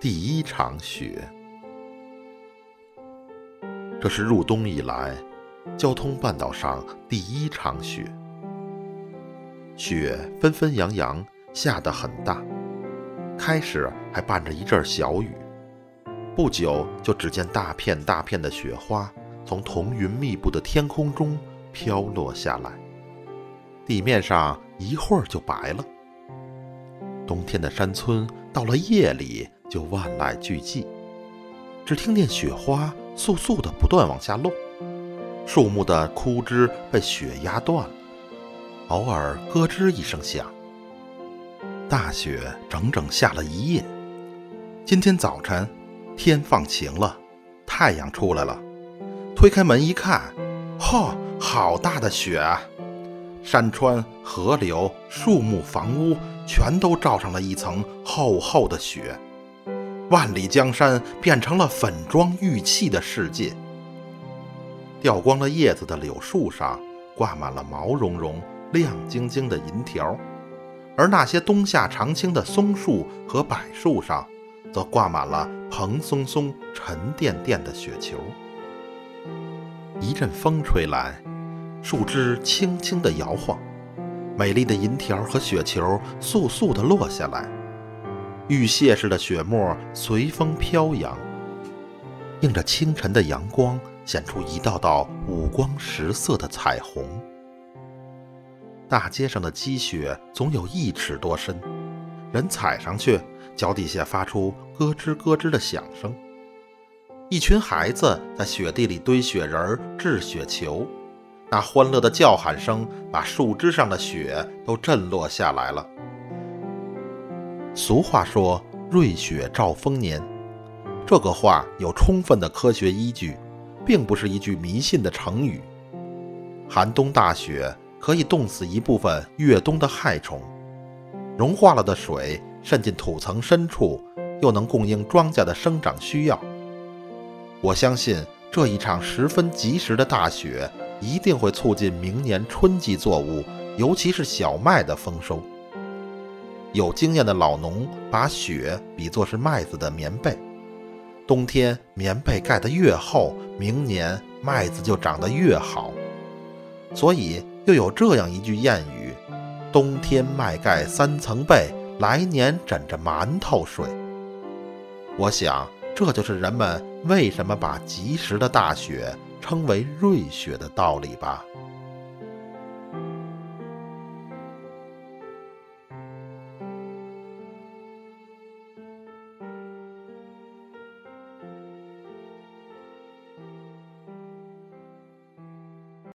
第一场雪。这是入冬以来交通半岛上第一场雪。雪纷纷扬扬下得很大，开始还伴着一阵小雨，不久就只见大片大片的雪花从彤云密布的天空中飘落下来，地面上一会儿就白了。冬天的山村到了夜里就万籁俱寂，只听见雪花簌簌地不断往下落，树木的枯枝被雪压断了，偶尔咯吱一声响。大雪整整下了一夜。今天早晨天放晴了，太阳出来了，推开门一看，好大的雪啊！山川、河流、树木、房屋全都罩上了一层厚厚的雪，万里江山变成了粉妆玉砌的世界。掉光了叶子的柳树上挂满了毛茸茸、亮晶晶的银条，而那些冬夏常青的松树和柏树上则挂满了蓬松松、沉甸甸的雪球。一阵风吹来，树枝轻轻地摇晃，美丽的银条和雪球簌簌地落下来，玉屑似的雪沫随风飘扬，映着清晨的阳光，显出一道道五光十色的彩虹。大街上的积雪总有1尺多深，人踩上去，脚底下发出咯吱咯吱的响声。一群孩子在雪地里堆雪人、掷雪球，那欢乐的叫喊声把树枝上的雪都震落下来了。俗话说瑞雪兆丰年，这个话有充分的科学依据，并不是一句迷信的成语。寒冬大雪可以冻死一部分越冬的害虫，融化了的水渗进土层深处，又能供应庄稼的生长需要。我相信这一场十分及时的大雪一定会促进明年春季作物，尤其是小麦的丰收。有经验的老农把雪比作是麦子的棉被，冬天棉被盖得越厚，明年麦子就长得越好。所以又有这样一句谚语：冬天麦盖3层被，来年枕着馒头睡。我想这就是人们为什么把及时的大雪称为瑞雪的道理吧。